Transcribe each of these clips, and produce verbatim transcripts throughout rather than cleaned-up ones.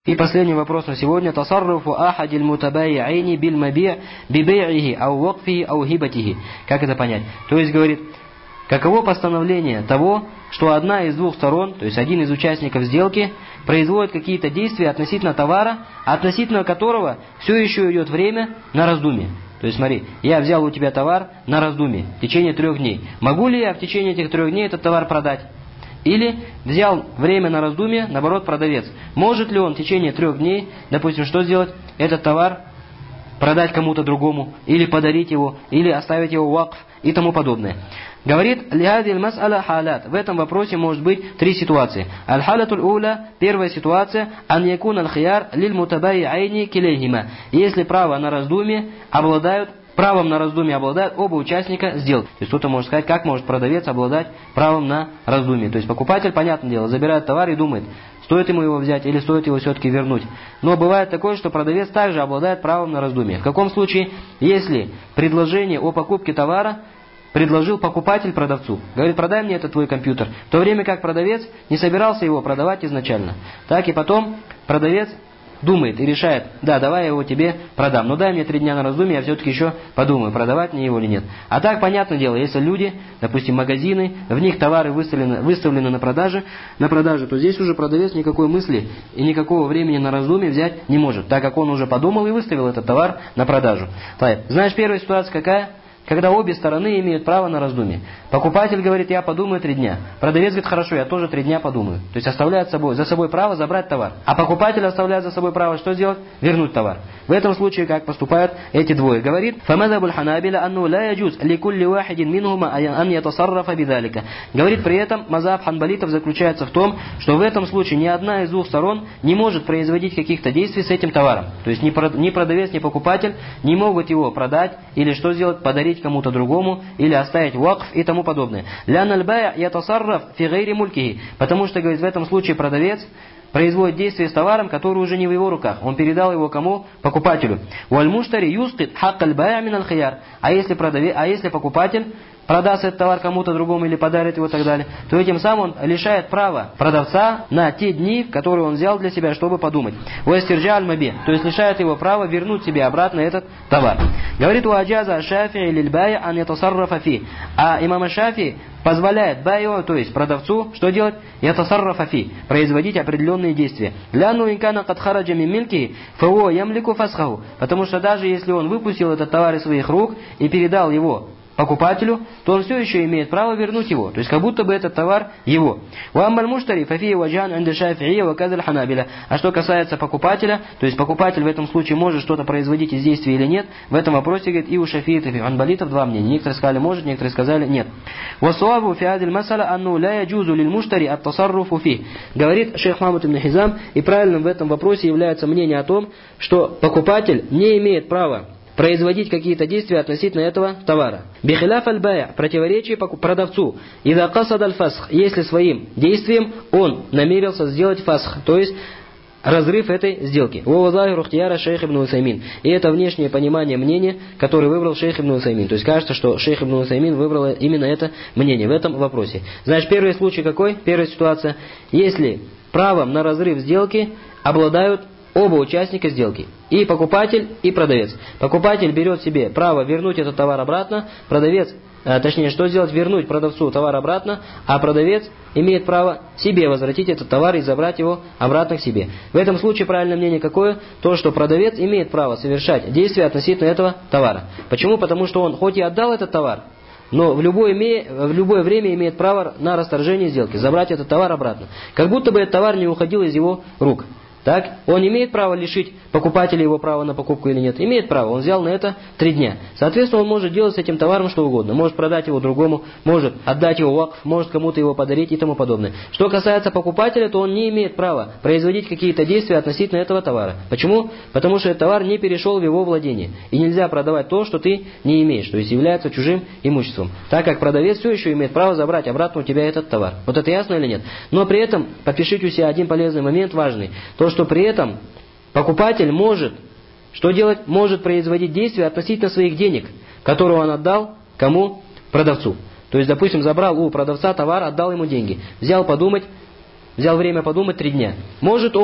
И последний вопрос на сегодня. Тасарруфу ахадиль мутабайяйни биль маби' бибей'ихи ау вакфихи ау хибатихи. Как это понять? То есть, говорит, каково постановление того, что одна из двух сторон, то есть один из участников сделки, производит какие-то действия относительно товара, относительно которого все еще идет время на раздумье. То есть смотри, я взял у тебя товар на раздумье в течение трех дней. Могу ли я в течение этих трех дней этот товар продать? Или взял время на раздумье, наоборот, продавец. Может ли он в течение трех дней, допустим, что сделать? Этот товар продать кому-то другому, или подарить его, или оставить его в вакф и тому подобное. Говорит, лихадиль мас'аля халят. В этом вопросе может быть три ситуации. Аль-халятуль уля, первая ситуация, ан якун аль-хияр лиль мутабайяйни килейхима. Если право на раздумье обладают, правом на раздумье обладают оба участника сделки. То есть кто-то может сказать, как может продавец обладать правом на раздумье. То есть покупатель, понятное дело, забирает товар и думает, стоит ему его взять или стоит его все-таки вернуть. Но бывает такое, что продавец также обладает правом на раздумье. В каком случае? Если предложение о покупке товара предложил покупатель продавцу. Говорит, продай мне этот твой компьютер. В то время как продавец не собирался его продавать изначально. Так и потом продавец думает и решает, да, давай я его тебе продам. Но дай мне три дня на раздумье, я все-таки еще подумаю, продавать мне его или нет. А так, понятное дело, если люди, допустим, магазины, в них товары выставлены, выставлены на продаже, на продажу, то здесь уже продавец никакой мысли и никакого времени на раздумье взять не может, так как он уже подумал и выставил этот товар на продажу. Так, знаешь, первая ситуация какая? Когда обе стороны имеют право на раздумье. Покупатель говорит, я подумаю три дня. Продавец говорит, хорошо, я тоже три дня подумаю. То есть оставляет собой, за собой право забрать товар. А покупатель оставляет за собой право что сделать? Вернуть товар. В этом случае как поступают эти двое? Говорит, фамадабуль ханабиля анну ла яджуз ликулли вахидин минхума ан ятасаррафа бидалика. Говорит при этом, мазхаб ханбалитов заключается в том, что в этом случае ни одна из двух сторон не может производить каких-то действий с этим товаром. То есть ни продавец, ни покупатель не могут его продать или что сделать? Подарить кому-то другому, или оставить вакф и тому подобное. Лян аль-бай' ятасарраф фи гайри мулькихи. Потому что, говорит, в этом случае продавец производит действие с товаром, который уже не в его руках. Он передал его кому? Покупателю. Валь-муштари юскит хакк аль-бай' мин аль-хияр. А если продавец, а если покупатель продаст этот товар кому-то другому или подарит его и так далее, то этим самым он лишает права продавца на те дни, которые он взял для себя, чтобы подумать. Уастирджа аль-маби, то есть лишает его права вернуть себе обратно этот товар. Говорит у аджаза шафии лиль-бай' ан ятасаррафа фи. А имам Шафии позволяет байо, то есть продавцу, что делать? Ятасаррафа фи, производить определенные действия. Ляну инкана кад хараджа мин мильки фао ямлику фасхаху. Потому что даже если он выпустил этот товар из своих рук и передал его покупателю, то он все еще имеет право вернуть его. То есть как будто бы этот товар его. А что касается покупателя, то есть покупатель в этом случае может что-то производить из действия или нет, в этом вопросе, говорит, и у шафиитов, и у анбалитов два мнения. Некоторые сказали может, некоторые сказали нет. Говорит шейх Мухаммад ибн Хизам, и правильным в этом вопросе является мнение о том, что покупатель не имеет права производить какие-то действия относительно этого товара. Бихиляф аль-бай', противоречие продавцу. Ида касад аль-фасх, если своим действием он намерился сделать фасх, то есть разрыв этой сделки. Вовазахиру хтияра шейх ибн Усаймин. И это внешнее понимание мнения, которое выбрал шейх ибн Усаймин. То есть кажется, что шейх ибн Усаймин выбрал именно это мнение в этом вопросе. Знаешь, первый случай какой? Первая ситуация. Если правом на разрыв сделки обладают оба участника сделки. И покупатель, и продавец. Покупатель берет себе право вернуть этот товар обратно. Продавец, э, точнее, что сделать? Вернуть продавцу товар обратно. А продавец имеет право себе возвратить этот товар и забрать его обратно к себе. В этом случае правильное мнение какое? То, что продавец имеет право совершать действия относительно этого товара. Почему? Потому что он хоть и отдал этот товар, но в любое, в любое время имеет право на расторжение сделки. Забрать этот товар обратно. Как будто бы этот товар не уходил из его рук. Так, он имеет право лишить покупателя его права на покупку или нет? Имеет право, он взял на это три дня. Соответственно, он может делать с этим товаром что угодно. Может продать его другому, может отдать его в вакф, может кому-то его подарить и тому подобное. Что касается покупателя, то он не имеет права производить какие-то действия относительно этого товара. Почему? Потому что этот товар не перешел в его владение. И нельзя продавать то, что ты не имеешь, то есть является чужим имуществом. Так как продавец все еще имеет право забрать обратно у тебя этот товар. Вот это ясно или нет? Но при этом, подпишите у себя один полезный момент важный. То, что при этом покупатель может, что делать? Может производить действия относительно своих денег, которые он отдал кому? Продавцу. То есть, допустим, забрал у продавца товар, отдал ему деньги. Взял подумать, взял время подумать три дня. Может он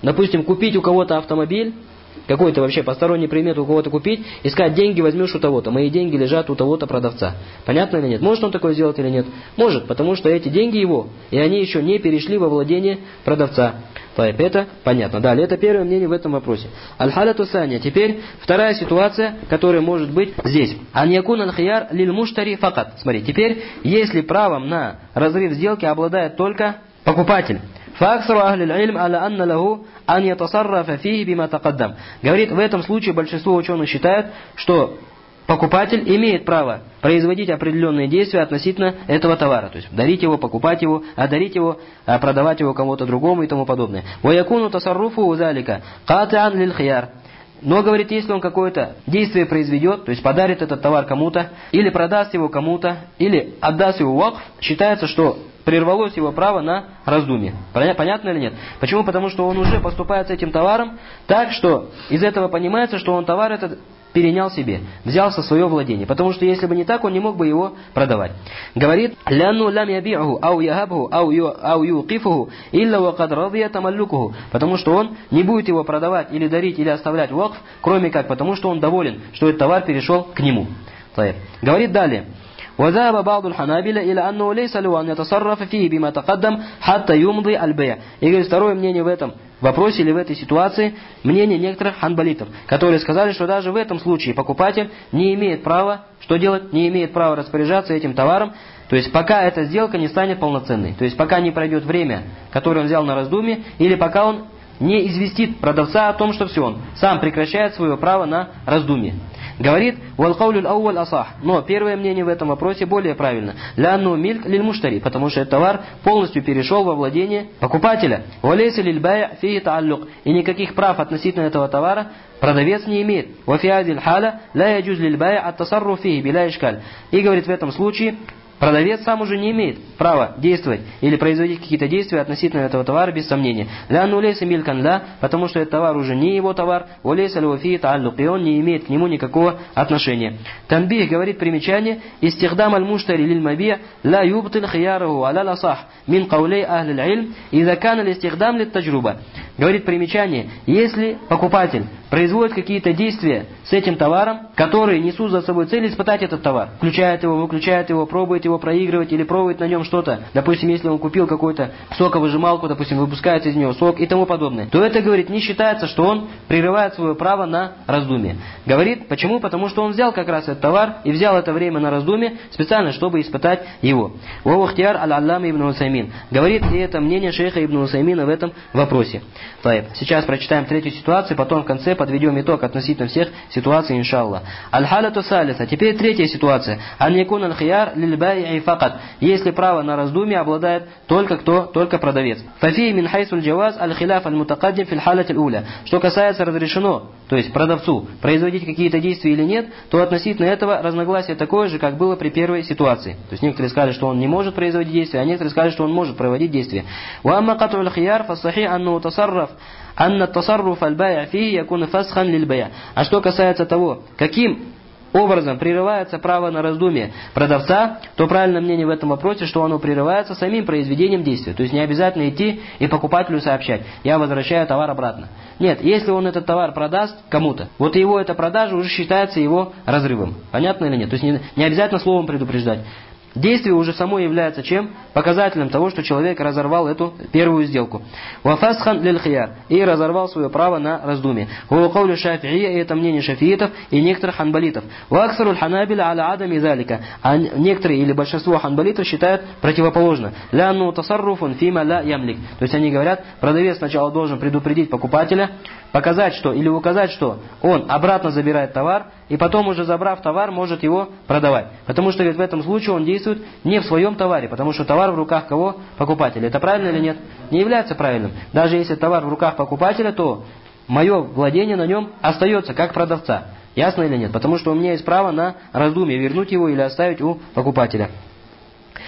допустим, купить у кого-то автомобиль, какой-то вообще посторонний предмет у кого-то купить, и сказать, деньги возьмешь у того-то, мои деньги лежат у того-то продавца. Понятно или нет? Может он такое сделать или нет? Может, потому что эти деньги его, и они еще не перешли во владение продавца. Это понятно. Далее, это первое мнение в этом вопросе. Аль-халяту сания. Теперь вторая ситуация, которая может быть здесь. Ан-якун аль-хияр лиль-муштари факат. Смотри, теперь, если правом на разрыв сделки обладает только покупатель. Факсру ахли аль-илм аля анна лаху ан ятасаррафа фихи бима тақаддам. Говорит, в этом случае большинство ученых считают, что покупатель имеет право производить определенные действия относительно этого товара. То есть дарить его, покупать его, а дарить его, а продавать его кому-то другому и тому подобное. وَيَكُونُ تَصَرُّفُهُ ذَلِكَ قَاطِعًا لِلْخِيَارِ. Но, говорит, если он какое-то действие произведет, то есть подарит этот товар кому-то, или продаст его кому-то, или отдаст его в вакф, считается, что прервалось его право на раздумье. Понятно или нет? Почему? Потому что он уже поступает с этим товаром так, что из этого понимается, что он товар этот перенял себе, взялся в свое владение. Потому что если бы не так, он не мог бы его продавать. Говорит, «Лянну лям яби'уху, ау ягабху, ау юqифуху, илля вакад радия тамаллюкуху». Потому что он не будет его продавать или дарить, или оставлять в вакф, кроме как, потому что он доволен, что этот товар перешел к нему. Говорит далее, وذهب بعض الحنابلة إلى أنه ليس له أن يتصرف فيه بما تقدم حتى يمضي البيع. И говорит, второе мнение в этом вопросе или в этой ситуации, мнение некоторых ханбалитов, которые сказали, что даже в этом случае покупатель не имеет права, что делать, не имеет права распоряжаться этим товаром, то есть пока эта сделка не станет полноценной, то есть пока не пройдет время, которое он взял на раздумье, или пока он не известит продавца о том, что все, он сам прекращает свое право на раздумье. Говорит, «Валкаулюл ауаль асах». Но первое мнение в этом вопросе более правильно. «Лянну мильк лиль муштари», потому что этот товар полностью перешел во владение покупателя. «Валейса лиль бай' фихи тааллюк». И никаких прав относительно этого товара продавец не имеет. «Ва фи хазиль халя ла яджуз лиль бай' ат-тасарруф фихи биля ишкаль». И говорит, в этом случае продавец сам уже не имеет права действовать или производить какие-то действия относительно этого товара без сомнения. «Лянну лейса милькан ла», потому что этот товар уже не его товар, «Ва лейса лу фихи тааллюк», и он не имеет к нему никакого отношения. Танбих, говорит примечание, «Истихдам аль-муштари лиль-маби' ла юбтил хияруху аля ласах мин каулей ахли аль-илм иза кан аль-истихдам лит-таджруба». Говорит примечание, если покупатель производит какие-то действия с этим товаром, которые несут за собой цель испытать этот товар, включает его, выключает его, пробует его проигрывать или пробует на нем что-то, допустим, если он купил какую-то соковыжималку, допустим, выпускается из него сок и тому подобное, то это, говорит, не считается, что он прерывает свое право на раздумье. Говорит, почему? Потому что он взял как раз этот товар и взял это время на раздумье специально, чтобы испытать его. Вахтияр аль-Аллама ибн Усаймин. Говорит, и это мнение шейха ибн Усаймина в этом вопросе. Сейчас прочитаем третью ситуацию, потом в конце подведем итог относительно всех ситуаций, иншаллах. Аль-халяту салиса. Теперь третья ситуация. Ан якун аль-хияр лиль-бай'i факат. Если право на раздумье обладает только кто? Только продавец. Фафи мин хайсуль джаваз аль-хиляф аль-мутакаддим фил халят аль-уля. Что касается разрешено, то есть продавцу, производить какие-то действия или нет, то относительно этого разногласие такое же, как было при первой ситуации. То есть некоторые сказали, что он не может производить действия, а некоторые сказали, что он может проводить действия. Ва амма кату аль-хияр фас-сахих анну тасарраф анна тасарруф аль-бай'а фихи якун фасхан лиль-бай'а. А что касается того, каким образом прерывается право на раздумье продавца, то правильное мнение в этом вопросе, что оно прерывается самим произведением действия. То есть не обязательно идти и покупателю сообщать: я возвращаю товар обратно. Нет, если он этот товар продаст кому-то, вот его эта продажа уже считается его разрывом. Понятно или нет? То есть не, не обязательно словом предупреждать. Действие уже само является чем? Показателем того, что человек разорвал эту первую сделку. Вафасхан лиль-хияр. И разорвал свое право на раздумье. Хуакаулю шафи'ия, и это мнение шафиитов и некоторых ханбалитов. Вааксару ханабиля аля адами залика. А некоторые или большинство ханбалитов считают противоположно. Лянну тасарруфун фима ла ямлик. То есть они говорят, продавец сначала должен предупредить покупателя, показать что, или указать, что он обратно забирает товар, и потом уже забрав товар, может его продавать. Потому что ведь в этом случае он действует не в своем товаре, потому что товар в руках кого? Покупателя. Это правильно или нет? Не является правильным. Даже если товар в руках покупателя, то мое владение на нем остается как продавца. Ясно или нет? Потому что у меня есть право на раздумье, вернуть его или оставить у покупателя.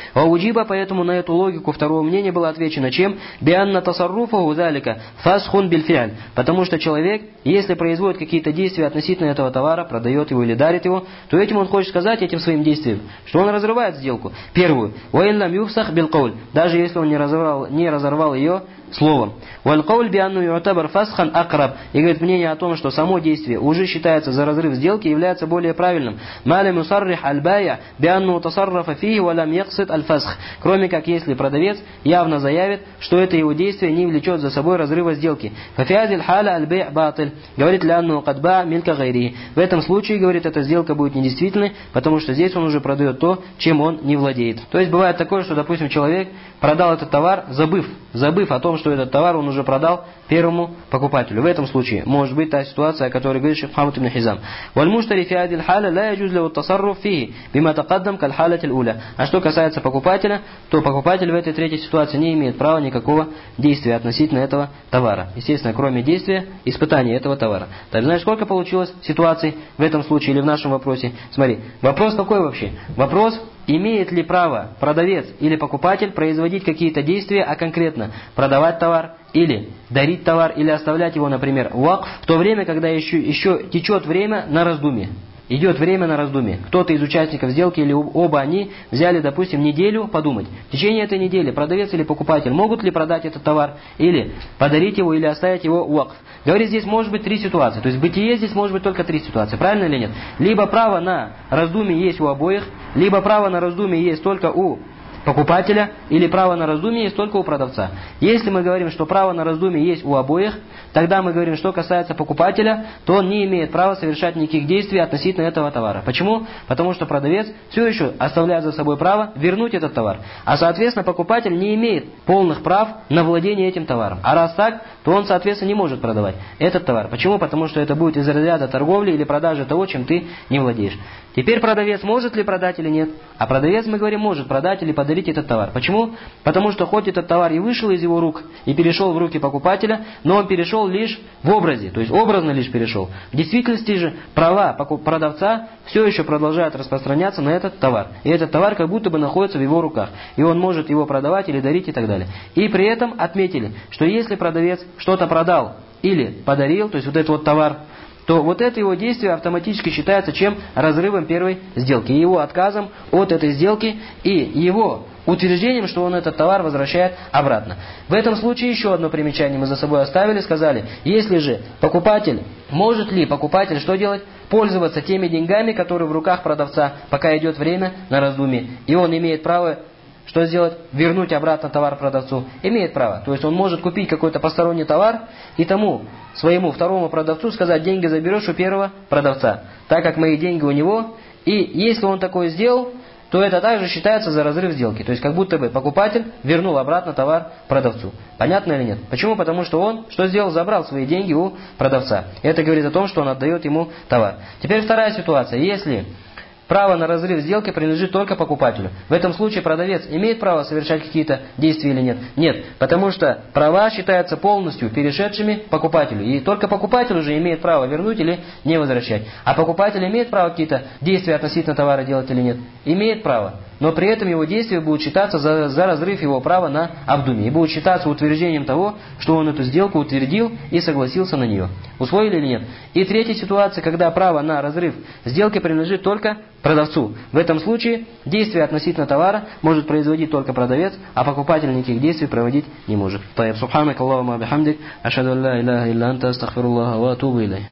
Вауджиба, поэтому на эту логику второго мнения было отвечено чем? Бианна тасарруфаху залика фасхун бильфиаль. Потому что человек, если производит какие-то действия относительно этого товара, продает его или дарит его, то этим он хочет сказать, этим своим действием, что он разрывает сделку. Первую. Ваиллам юфсах билкауль. Даже если он не разорвал, не разорвал ее словом. Валькауль бианну юатабар фасхан акраб. И говорит мнение о том, что само действие уже считается за разрыв сделки, является более правильным. Малям юсаррих аль-бая бианну тасаррафа фихи валям яксид аль-фасх. Кроме как если продавец явно заявит, что это его действие не влечет за собой разрыва сделки. Фафиазиль халя аль-бай' батиль. Говорит лянну кадба милька гайри. В этом случае, говорит, эта сделка будет недействительной, потому что здесь он уже продает то, чем он не владеет. То есть бывает такое, что, допустим, человек продал этот товар, забыв, забыв о том, что этот товар он уже продал первому покупателю. В этом случае может быть та ситуация, о которой говорит шейх Мухаммад ибн Хизам. Вальмуштари фи адиль халя ла яджуз лаху тасарруф фихи бима тақаддам каль халятиль уля. А что касается покупателя, то покупатель в этой третьей ситуации не имеет права никакого действия относительно этого товара. Естественно, кроме действия, испытания этого товара. Так, знаешь, сколько получилось ситуаций в этом случае или в нашем вопросе? Смотри, вопрос какой вообще? Вопрос, имеет ли право продавец или покупатель производить какие-то действия, а конкретно продавать товар или дарить товар, или оставлять его, например, вакф, в то время, когда еще, еще течет время на раздумье. Идет время на раздумье. Кто-то из участников сделки или оба они взяли, допустим, неделю подумать. В течение этой недели продавец или покупатель могут ли продать этот товар, или подарить его, или оставить его вакф. Говорит, здесь может быть три ситуации. То есть бытие здесь может быть только три ситуации. Правильно или нет? Либо право на раздумье есть у обоих, либо право на раздумье есть только у покупателя, или право на раздумье есть только у продавца. Если мы говорим, что право на раздумье есть у обоих, тогда мы говорим, что касается покупателя, то он не имеет права совершать никаких действий относительно этого товара. Почему? Потому что продавец все еще оставляет за собой право вернуть этот товар. А соответственно покупатель не имеет полных прав на владение этим товаром. А раз так, то он соответственно не может продавать этот товар. Почему? Потому что это будет из разряда торговли или продажи того, чем ты не владеешь. Теперь продавец может ли продать или нет? А продавец, мы говорим, может продать или подарить этот товар. Почему? Потому что хоть этот товар и вышел из его рук и перешел в руки покупателя, но он перешел лишь в образе, то есть образно лишь перешел. В действительности же права продавца все еще продолжают распространяться на этот товар. И этот товар как будто бы находится в его руках. И он может его продавать или дарить и так далее. И при этом отметили, что если продавец что-то продал или подарил, то есть вот этот вот товар, то вот это его действие автоматически считается чем? Разрывом первой сделки. И его отказом от этой сделки и его утверждением, что он этот товар возвращает обратно. В этом случае еще одно примечание мы за собой оставили, сказали, если же покупатель, может ли покупатель что делать? Пользоваться теми деньгами, которые в руках продавца, пока идет время на раздумье. И он имеет право что сделать? Вернуть обратно товар продавцу. Имеет право. То есть он может купить какой-то посторонний товар и тому своему второму продавцу сказать, деньги заберешь у первого продавца, так как мои деньги у него. И если он такое сделал, то это также считается за разрыв сделки. То есть как будто бы покупатель вернул обратно товар продавцу. Понятно или нет? Почему? Потому что он что сделал? Забрал свои деньги у продавца. Это говорит о том, что он отдает ему товар. Теперь вторая ситуация. Если право на разрыв сделки принадлежит только покупателю. В этом случае продавец имеет право совершать какие-то действия или нет? Нет, потому что права считаются полностью перешедшими покупателю. И только покупатель уже имеет право вернуть или не возвращать. А покупатель имеет право какие-то действия относительно товара делать или нет? Имеет право. Но при этом его действия будут считаться за, за разрыв его права на обдумие. И будут считаться утверждением того, что он эту сделку утвердил и согласился на нее. Усвоили или нет? И третья ситуация, когда право на разрыв сделки принадлежит только продавцу. В этом случае действия относительно товара может производить только продавец, а покупатель никаких действий проводить не может. Субханак Аллахумма бихамдик, ашхаду ан ла иляха илля анта, астагфируллаха ва атубу илейх.